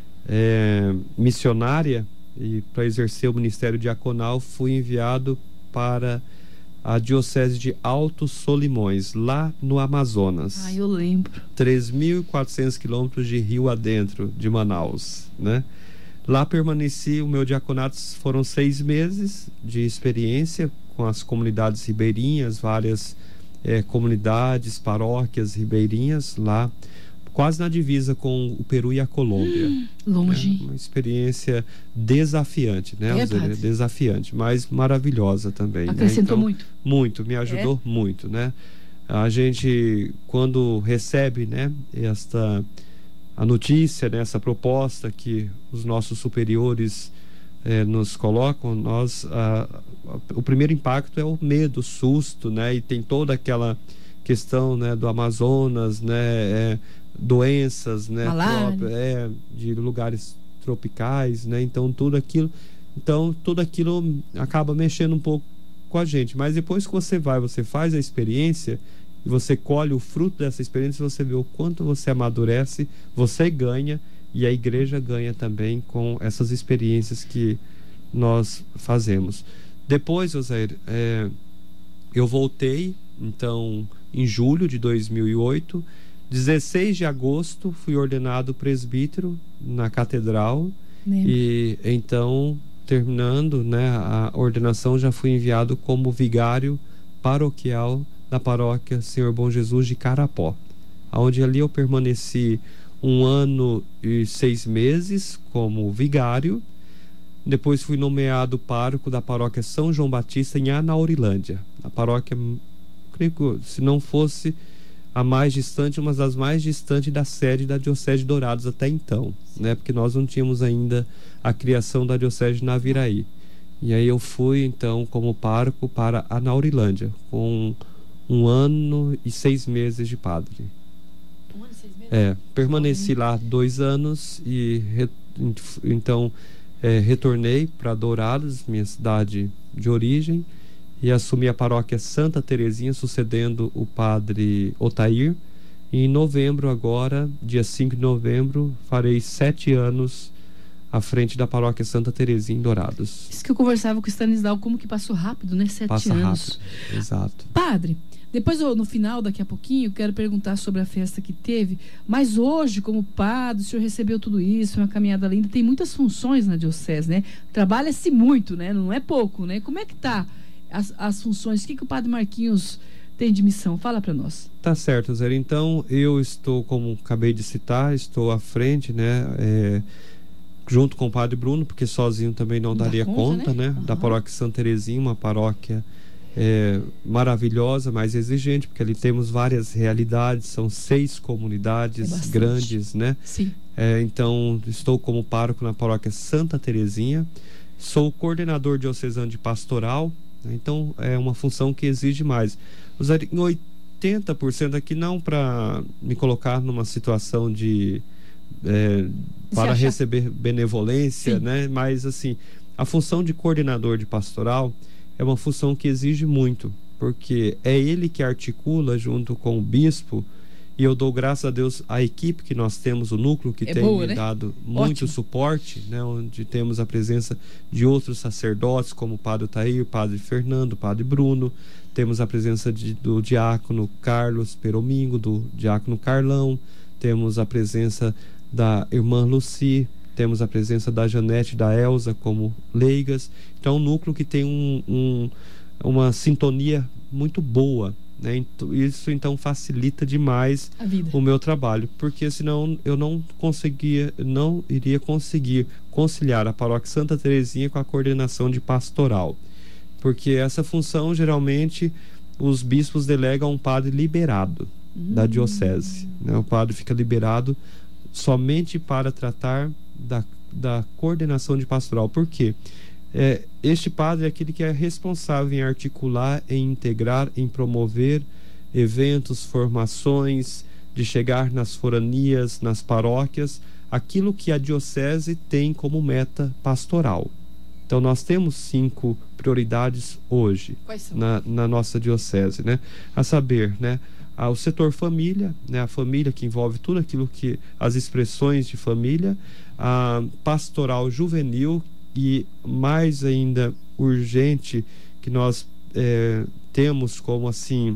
é, missionária e para exercer o ministério diaconal, fui enviado para a Diocese de Altos Solimões, lá no Amazonas. Ah, eu lembro. três mil e quatrocentos quilômetros de rio adentro de Manaus, né? Lá permaneci, o meu diaconato foram seis meses de experiência com as comunidades ribeirinhas, várias é, comunidades, paróquias ribeirinhas, lá quase na divisa com o Peru e a Colômbia. Hum, longe. É uma experiência desafiante, né? É, dizer, desafiante, mas maravilhosa também. Acrescentou né? Então, muito? Muito, me ajudou é. muito, né? A gente, quando recebe, né, esta, a notícia, né, essa proposta que os nossos superiores eh, nos colocam, nós, a, a, o primeiro impacto é o medo, o susto, né? E tem toda aquela questão, né, do Amazonas, né, é, doenças, né, próprias, é, de lugares tropicais, né, então tudo aquilo, então tudo aquilo acaba mexendo um pouco com a gente, mas depois que você vai, você faz a experiência e você colhe o fruto dessa experiência, você vê o quanto você amadurece, você ganha e a igreja ganha também com essas experiências que nós fazemos. Depois, Osair, é, eu voltei, então, em julho de dois mil e oito. dezesseis de agosto fui ordenado presbítero na catedral. Lembro. E então, terminando, né, a ordenação, já fui enviado como vigário paroquial da paróquia Senhor Bom Jesus de Carapó, onde ali eu permaneci um ano e seis meses como vigário. Depois fui nomeado pároco da paróquia São João Batista em Anaurilândia, a paróquia, creio que se não fosse a mais distante, uma das mais distantes da sede da Diocese de Dourados até então, né? Porque nós não tínhamos ainda a criação da Diocese de Naviraí. E aí eu fui, então, como pároco para Anaurilândia, com um ano e seis meses de padre. Um ano e seis meses? É, permaneci lá dois anos e re, então é, retornei para Dourados, minha cidade de origem, e assumi a paróquia Santa Terezinha, sucedendo o padre Otair. E em novembro agora, dia cinco de novembro, farei sete anos à frente da paróquia Santa Terezinha em Dourados. Isso que eu conversava com o Stanislau, como que passou rápido, né? Sete Passa anos. rápido, exato. Padre, depois eu, no final, daqui a pouquinho, eu quero perguntar sobre a festa que teve, mas hoje, como padre, o senhor recebeu tudo isso, uma caminhada linda, tem muitas funções na diocese, né? Trabalha-se muito, né? Não é pouco, né? Como é que tá As, as funções, o que, que o Padre Marquinhos tem de missão? Fala para nós. Tá certo, Zé. Então, eu estou, como acabei de citar, estou à frente, né, é, junto com o Padre Bruno, porque sozinho também não Dá daria conta, conta, né, né? né Uhum. da paróquia Santa Terezinha, uma paróquia é, maravilhosa, mas exigente, porque ali temos várias realidades, são seis comunidades É grandes, né? Sim. É, então, estou como pároco na paróquia Santa Terezinha, sou coordenador diocesano de pastoral. Então é uma função que exige mais. Usaria em oitenta por cento aqui, não para me colocar numa situação de é, para achar... receber benevolência, Sim. né? Mas assim, a função de coordenador de pastoral é uma função que exige muito, porque é ele que articula junto com o bispo. E eu dou graças a Deus à equipe que nós temos, o núcleo que é tem boa, me né? dado muito Ótimo. suporte, né? Onde temos a presença de outros sacerdotes, como o Padre Otair, o Padre Fernando, o Padre Bruno. Temos a presença de, do diácono Carlos Peromingo, do diácono Carlão. Temos a presença da irmã Luci. Temos a presença da Janete e da Elza como leigas. Então é um núcleo que tem um, um, uma sintonia muito boa, né? Isso então facilita demais A vida. o meu trabalho, porque senão eu não conseguia, não iria conseguir conciliar a paróquia Santa Terezinha com a coordenação de pastoral, porque essa função geralmente os bispos delegam a um padre liberado hum. da diocese, né? O padre fica liberado somente para tratar da, da coordenação de pastoral. Por quê? É, este padre é aquele que é responsável em articular, em integrar, em promover eventos, formações, de chegar nas foranias, nas paróquias, aquilo que a diocese tem como meta pastoral. Então nós temos cinco prioridades hoje na, na nossa diocese, né? A saber, né, o setor família, né, a família que envolve tudo aquilo que as expressões de família, a pastoral juvenil, e mais ainda urgente que nós é, temos como assim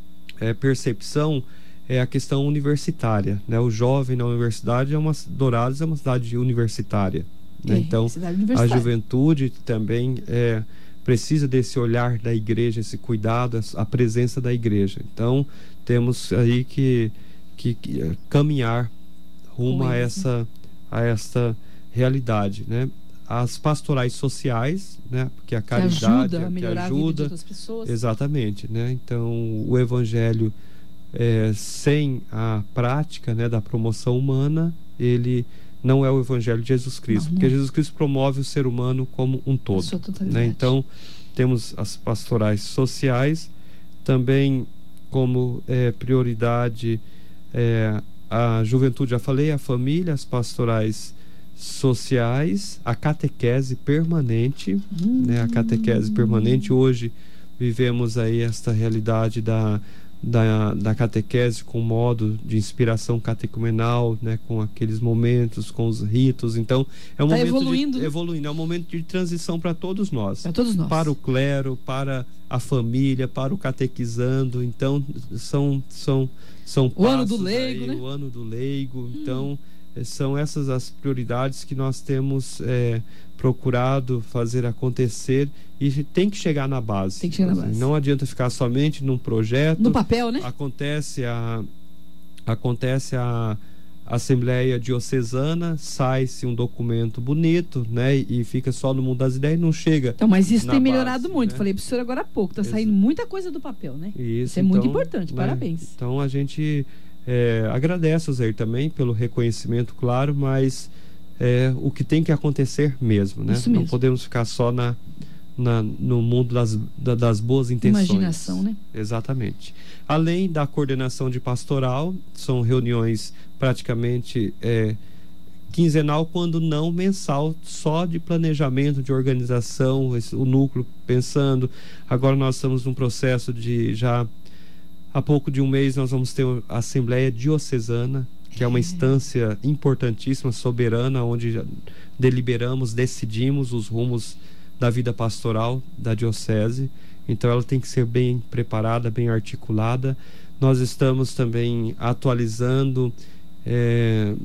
é, percepção é a questão universitária, né? O jovem na universidade é uma Dourados é uma cidade universitária, né? É, então a juventude também é, precisa desse olhar da igreja, esse cuidado, a presença da igreja. Então temos aí que, que, que caminhar rumo a essa a essa realidade, né? As pastorais sociais, né? Porque a caridade que ajuda que a melhorar ajuda, a vida de outras pessoas. Exatamente, né? Então o evangelho é, sem a prática, né, da promoção humana, ele não é o evangelho de Jesus Cristo, não, não. Porque Jesus Cristo promove o ser humano como um todo, né? Então temos as pastorais sociais, também como é, prioridade é, a juventude, já falei, a família, as pastorais sociais, a catequese permanente, hum. né? A catequese permanente. Hoje vivemos aí esta realidade da, da, da catequese com modo de inspiração catecumenal, né, com aqueles momentos, com os ritos. Então é um tá momento evoluindo, de, evoluindo, é um momento de transição para todos nós, para todos nós, para o clero, para a família, para o catequizando. Então são são são o ano do leigo, aí, né? o ano do leigo. Hum. Então são essas as prioridades que nós temos é, procurado fazer acontecer, e tem que chegar na base. Tem que chegar na base. Não adianta ficar somente num projeto. No papel, né? Acontece a, acontece a Assembleia Diocesana, sai-se um documento bonito, né? E fica só no mundo das ideias e não chega. Então, mas isso tem base, melhorado muito. né? Falei para o senhor agora há pouco. Está saindo Exato. muita coisa do papel, né? Isso, isso é então, muito importante. né? Parabéns. Então a gente é, agradece o Zé também pelo reconhecimento, claro, mas é o que tem que acontecer mesmo, né? Isso mesmo. Não podemos ficar só na, na, no mundo das, da, das boas intenções. Imaginação, né? Exatamente. Além da coordenação de pastoral, são reuniões praticamente é, quinzenal, quando não mensal, só de planejamento, de organização, esse, o núcleo pensando. Agora nós estamos num processo de já há pouco de um mês nós vamos ter a Assembleia Diocesana, que é uma instância importantíssima, soberana, onde deliberamos, decidimos os rumos da vida pastoral da diocese. Então ela tem que ser bem preparada, bem articulada. Nós estamos também atualizando, é,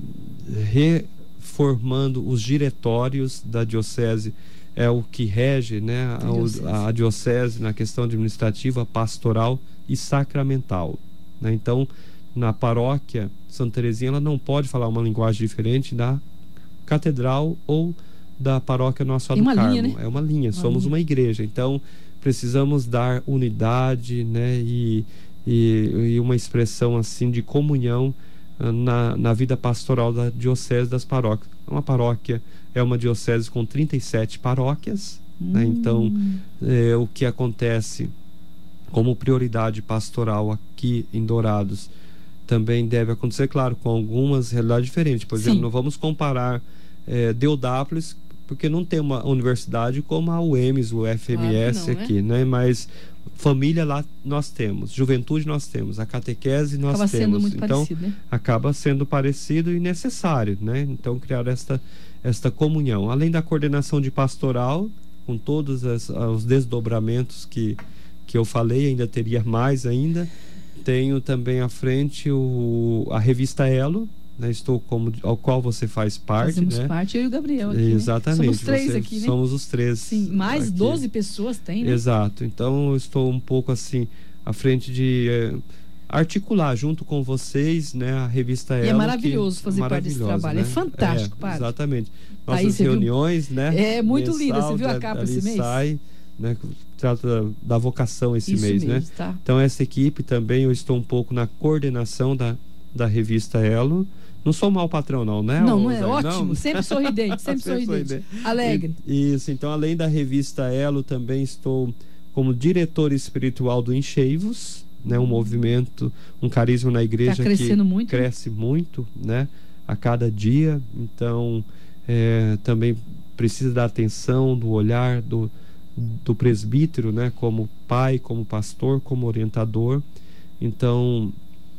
reformando os diretórios da diocese, é o que rege, né, a, diocese. A, a diocese na questão administrativa, pastoral e sacramental, né? Então, na paróquia Santa Terezinha, ela não pode falar uma linguagem diferente da catedral ou da paróquia Nossa Senhora do Carmo. Linha, né? É uma linha, uma somos linha. Uma igreja. Então, precisamos dar unidade, né, e, e, e uma expressão assim de comunhão uh, na, na vida pastoral da diocese das paróquias. Uma paróquia é uma diocese com trinta e sete paróquias, hum. né? Então, é, o que acontece como prioridade pastoral aqui em Dourados também deve acontecer, claro, com algumas realidades diferentes. Por exemplo, Sim. não vamos comparar é, Deodápolis, porque não tem uma universidade como a U E M S, o F M S claro não, aqui, né? né? Mas família lá nós temos, juventude nós temos, a catequese nós acaba temos. Sendo muito então, parecido, né? acaba sendo parecido e necessário, né? Então, criar esta, esta comunhão. Além da coordenação de pastoral, com todos as, os desdobramentos que, que eu falei, ainda teria mais ainda. Tenho também à frente o, a revista Elo, né? Estou como, ao qual você faz parte. Fazemos né? parte, eu e o Gabriel aqui, Exatamente. Né? Somos três você, aqui, né? Somos os três. Sim, mais aqui. doze pessoas tem, né? Exato. Então eu estou um pouco assim, à frente de eh, articular junto com vocês, né, a revista Elo. E é maravilhoso fazer é parte desse trabalho. Né? É fantástico, é, padre. Exatamente. Nossas Aí, reuniões, viu? né? É muito mensal, linda. Você viu a capa esse mês? Sai, né? Trata da vocação esse Isso mês, mesmo, né? Tá. Então essa equipe também, eu estou um pouco na coordenação da, da revista Elo. Não sou mau patrão não, né? Não, não é Zé? ótimo, não. sempre sorridente, sempre, sempre sorridente, sorridente, alegre. E, isso, então além da revista Elo, também estou como diretor espiritual do Encheivos, né? Um movimento, um carisma na igreja tá crescendo que muito, cresce muito, né? A cada dia. Então é, também precisa da atenção, do olhar do, do presbítero, né? Como pai, como pastor, como orientador. Então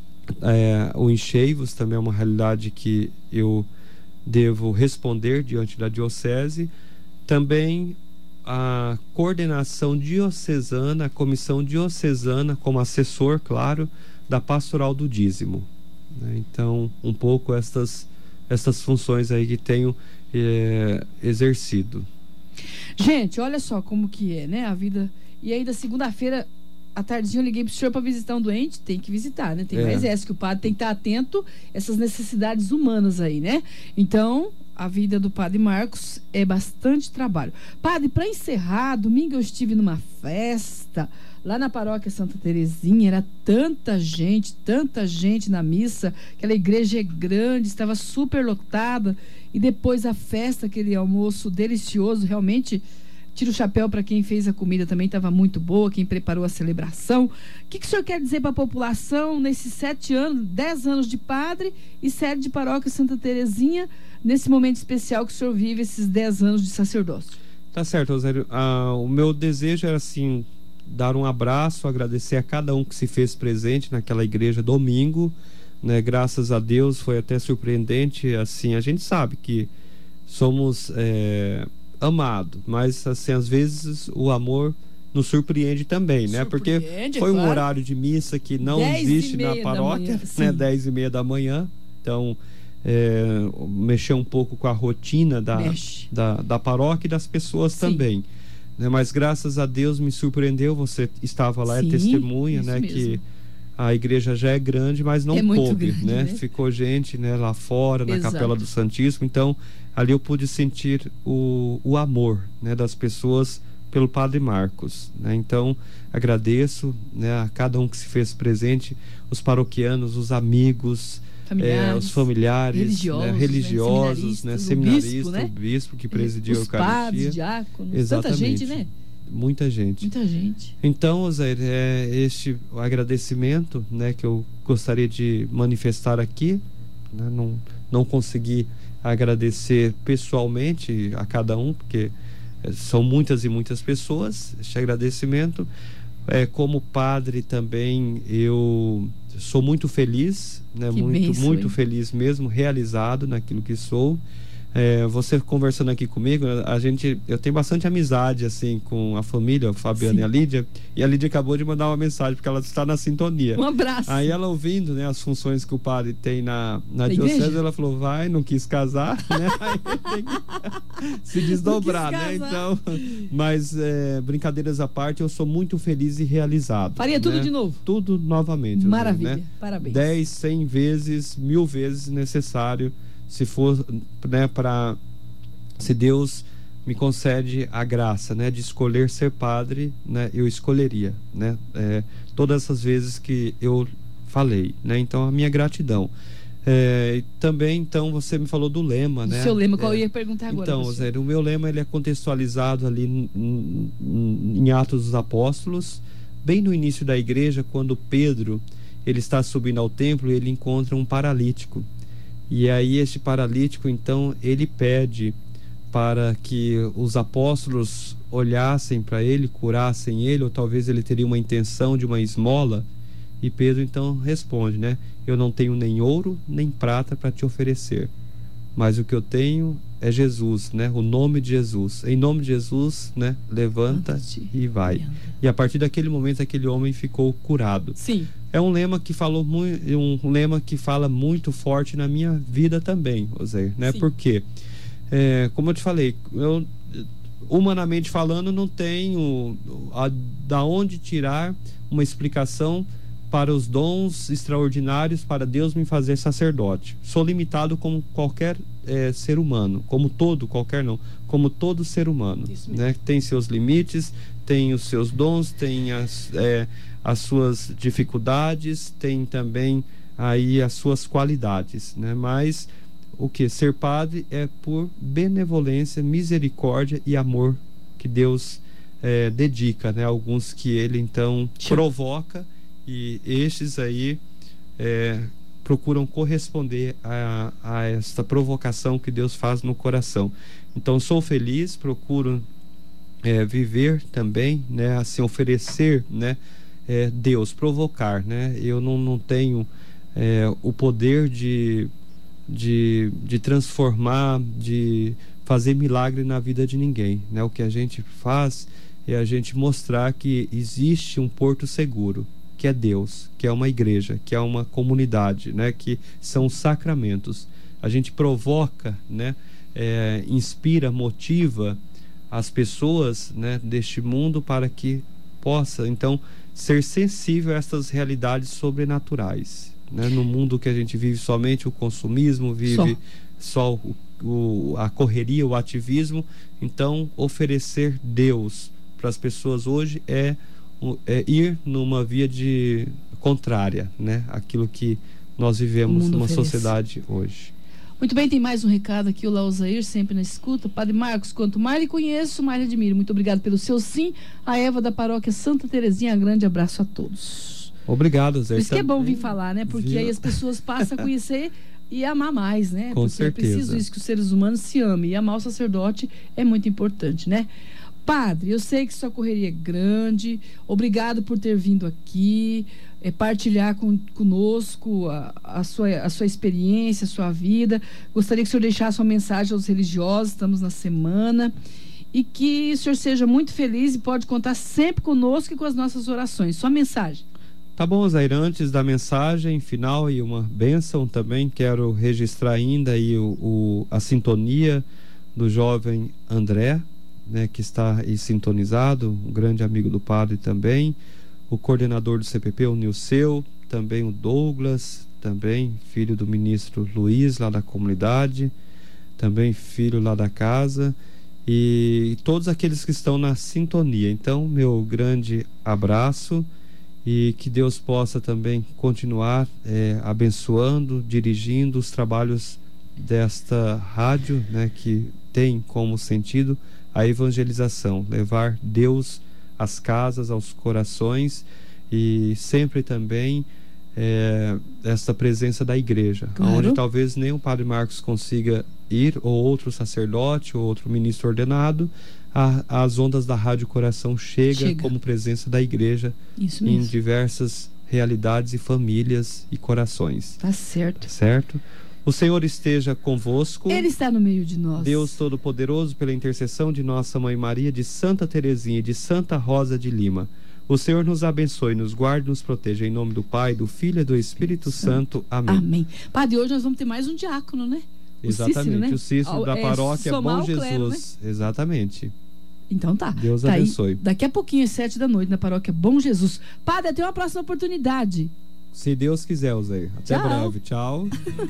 é, o Encheivos também é uma realidade que eu devo responder diante da diocese. Também a coordenação diocesana, a comissão diocesana como assessor, claro, da pastoral do dízimo, né? Então um pouco estas, estas funções aí que tenho é, exercido. Gente, olha só como que é, né, a vida. E ainda segunda-feira à tardinha eu liguei pro senhor para visitar um doente, tem que visitar, né? Tem é. mais essa, que o padre tem que estar atento a essas necessidades humanas aí, né? Então, a vida do padre Marcos é bastante trabalho. Padre, para encerrar, domingo eu estive numa festa lá na paróquia Santa Terezinha, era tanta gente, tanta gente na missa, aquela igreja é grande, estava super lotada, e depois a festa, aquele almoço delicioso, realmente tiro o chapéu para quem fez a comida, também estava muito boa, quem preparou a celebração. O que, que o senhor quer dizer para a população nesses sete anos, dez anos de padre e sete de paróquia Santa Terezinha, nesse momento especial que o senhor vive, esses dez anos de sacerdócio? Tá certo, Rosário. Ah, o meu desejo era assim, dar um abraço, agradecer a cada um que se fez presente naquela igreja domingo, né? Graças a Deus foi até surpreendente, assim, a gente sabe que somos é, amados, mas assim, às vezes o amor nos surpreende também, né? Porque foi um claro. horário de missa que não Dez existe e na meia paróquia, da manhã, né? Dez e meia da manhã, então é, mexeu um pouco com a rotina da, da, da paróquia e das pessoas Sim. também, né? Mas graças a Deus me surpreendeu, você estava lá, Sim, é testemunha, né? mesmo. Que a igreja já é grande, mas não É muito coube, grande, né? né? Ficou gente, né, lá fora, na Exato. Capela do Santíssimo, então ali eu pude sentir o, o amor, né, das pessoas pelo Padre Marcos, né? Então agradeço, né, a cada um que se fez presente, os paroquianos, os amigos, Familiares, é, os familiares, religiosos, né, né, religiosos, né, seminaristas, seminaristas, o bispo, né? o bispo que presidiu a Os Eucaristia, padres, diáconos, exatamente, tanta gente, né? Muita gente. Muita gente. Então, Zé, é este agradecimento, né, que eu gostaria de manifestar aqui, né, não, não consegui agradecer pessoalmente a cada um, porque são muitas e muitas pessoas, este agradecimento. É, como padre também eu sou muito feliz, né, Que muito, bênção, muito hein? feliz mesmo, realizado naquilo que sou. É, você conversando aqui comigo, a gente, eu tenho bastante amizade assim com a família, o Fabiano Sim. e a Lídia, e a Lídia acabou de mandar uma mensagem porque ela está na sintonia. Um abraço. Aí ela ouvindo, né, as funções que o padre tem na, na Na diocese, igreja? ela falou, vai, não quis casar, né? Aí tem que se desdobrar, né? casar. Então, mas é, brincadeiras à parte, eu sou muito feliz e realizado. Faria tudo né? de novo? Tudo novamente. Maravilha, né? parabéns. Dez, cem vezes, mil vezes necessário, se for, né, para, se Deus me concede a graça, né, de escolher ser padre, né, eu escolheria, né, é, todas essas vezes que eu falei, né, então a minha gratidão. É, e também, então, você me falou do lema, O né? seu lema, qual é, eu ia perguntar agora? Então, Zé, o meu lema ele é contextualizado ali em, em, em Atos dos Apóstolos, bem no início da igreja, quando Pedro ele está subindo ao templo e ele encontra um paralítico. E aí este paralítico, então, ele pede para que os apóstolos olhassem para ele, curassem ele, ou talvez ele teria uma intenção de uma esmola. E Pedro então responde, né? Eu não tenho nem ouro nem prata para te oferecer, mas o que eu tenho é Jesus, né? O nome de Jesus. Em nome de Jesus, né? Levanta Levanta-te e vai. e anda. E a partir daquele momento aquele homem ficou curado. Sim. É um lema que falou muito, um lema que fala muito forte na minha vida também, Oséias, né? Sim. Porque, é, como eu te falei, eu humanamente falando não tenho a, da onde tirar uma explicação para os dons extraordinários para Deus me fazer sacerdote. Sou limitado como qualquer é, ser humano, como todo, qualquer não, como todo ser humano, né? Tem seus limites, tem os seus dons, tem as, é, as suas dificuldades, tem também aí as suas qualidades, né? Mas o que? Ser padre é por benevolência, misericórdia e amor que Deus é, dedica, né? Alguns que ele então provoca, e estes aí é, procuram corresponder a, a esta provocação que Deus faz no coração. Então sou feliz, procuro é, viver também, né, assim, oferecer, né, é, Deus, provocar, né? Eu não, não tenho é, o poder de, de, de transformar, de fazer milagre na vida de ninguém, né? O que a gente faz é a gente mostrar que existe um porto seguro, que é Deus, que é uma igreja, que é uma comunidade, né? Que são os sacramentos. A gente provoca, né? É, inspira, motiva as pessoas, né, deste mundo para que possa, então, ser sensível a essas realidades sobrenaturais, né? No mundo que a gente vive somente o consumismo, vive só, só o, o, a correria, o ativismo. Então, oferecer Deus para as pessoas hoje é É ir numa via de contrária, né? Aquilo que nós vivemos numa oferece. Sociedade hoje. Muito bem, tem mais um recado aqui, o Lauzair, sempre na escuta. Padre Marcos, quanto mais lhe conheço, mais lhe admiro. Muito obrigado pelo seu sim. A Eva da paróquia Santa Terezinha, grande abraço a todos. Obrigado, Zé. Por isso que é bom vir falar, né? Porque viu? Aí as pessoas passam a conhecer e amar mais, né? Com Porque certeza. é preciso isso, que os seres humanos se amem. E amar o sacerdote é muito importante, né? Padre, eu sei que sua correria é grande, obrigado por ter vindo aqui, é, partilhar com, conosco a, a, sua, a sua experiência, a sua vida. Gostaria que o senhor deixasse uma mensagem aos religiosos, estamos na semana, e que o senhor seja muito feliz e pode contar sempre conosco e com as nossas orações. Sua mensagem. Tá bom, Zaira, antes da mensagem final e uma bênção também, quero registrar ainda aí o, o, a sintonia do jovem André, né, que está aí sintonizado, um grande amigo do padre também, o coordenador do C P P, o Nilceu, também o Douglas, também filho do ministro Luiz, lá da comunidade, também filho lá da casa, e todos aqueles que estão na sintonia. Então, meu grande abraço, e que Deus possa também continuar é, abençoando, dirigindo os trabalhos desta rádio, né, que tem como sentido a evangelização, levar Deus às casas, aos corações, e sempre também é, essa presença da igreja, claro. Onde talvez nem o Padre Marcos consiga ir, ou outro sacerdote, ou outro ministro ordenado, a, as ondas da Rádio Coração chega, chega como presença da igreja em diversas realidades e famílias e corações. Tá certo. Certo? O Senhor esteja convosco. Ele está no meio de nós. Deus Todo-Poderoso, pela intercessão de Nossa Mãe Maria, de Santa Teresinha e de Santa Rosa de Lima, o Senhor nos abençoe, nos guarde, nos proteja. Em nome do Pai, do Filho e do Espírito Santo. Santo. Amém. Amém. Padre, hoje nós vamos ter mais um diácono, né? O Exatamente, Cícero, né? o Cícero da é, paróquia Bom Jesus. Clero, né? Exatamente. Então tá. Deus tá abençoe. Aí, daqui a pouquinho, às sete da noite, na paróquia Bom Jesus. Padre, até uma próxima oportunidade. Se Deus quiser, Zé. Até Tchau. breve. Tchau.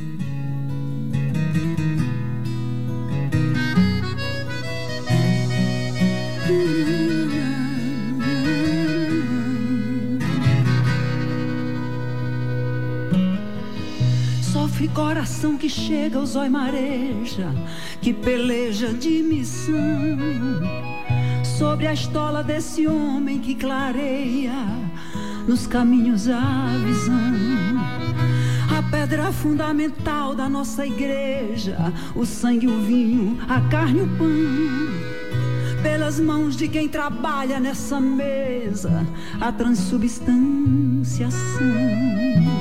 Sofre coração que chega ao zóio mareja, que peleja de missão, sobre a estola desse homem que clareia nos caminhos a visão. A pedra fundamental da nossa igreja, o sangue, o vinho, a carne e o pão, pelas mãos de quem trabalha nessa mesa, a transubstanciação.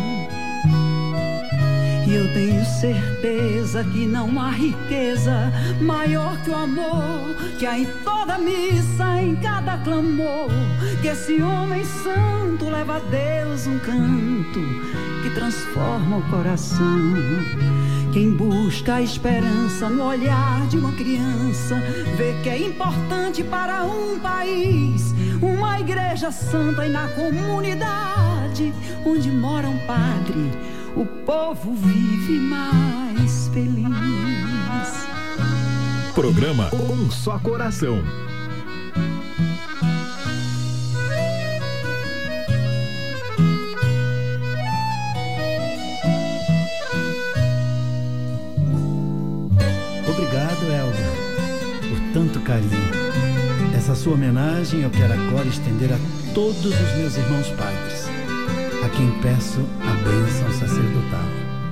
E eu tenho certeza que não há riqueza maior que o amor que há em toda missa, em cada clamor, que esse homem santo leva a Deus um canto que transforma o coração. Quem busca a esperança no olhar de uma criança vê que é importante para um país uma igreja santa, e na comunidade onde mora um padre, o povo vive mais feliz. Programa Um Só Coração. Obrigado, Elga, por tanto carinho. Essa sua homenagem eu quero agora estender a todos os meus irmãos padres, a quem peço a bênção sacerdotal.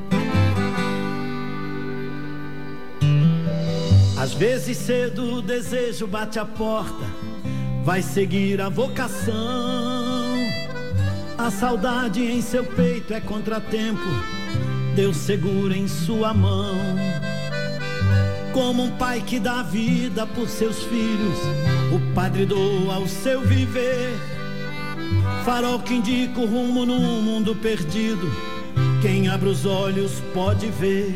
Às vezes cedo o desejo bate a porta, vai seguir a vocação. A saudade em seu peito é contratempo, Deus segura em sua mão. Como um pai que dá vida por seus filhos, o padre doa o seu viver. Farol que indica o rumo num mundo perdido, quem abre os olhos pode ver.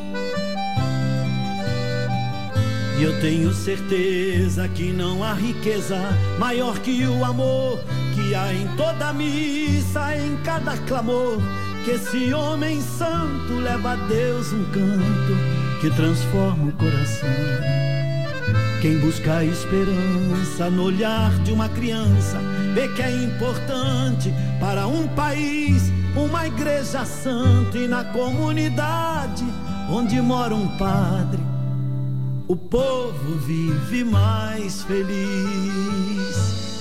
E eu tenho certeza que não há riqueza maior que o amor que há em toda missa, em cada clamor, que esse homem santo leva a Deus um canto que transforma o coração. Quem busca a esperança no olhar de uma criança vê que é importante para um país uma igreja santa, e na comunidade onde mora um padre, o povo vive mais feliz.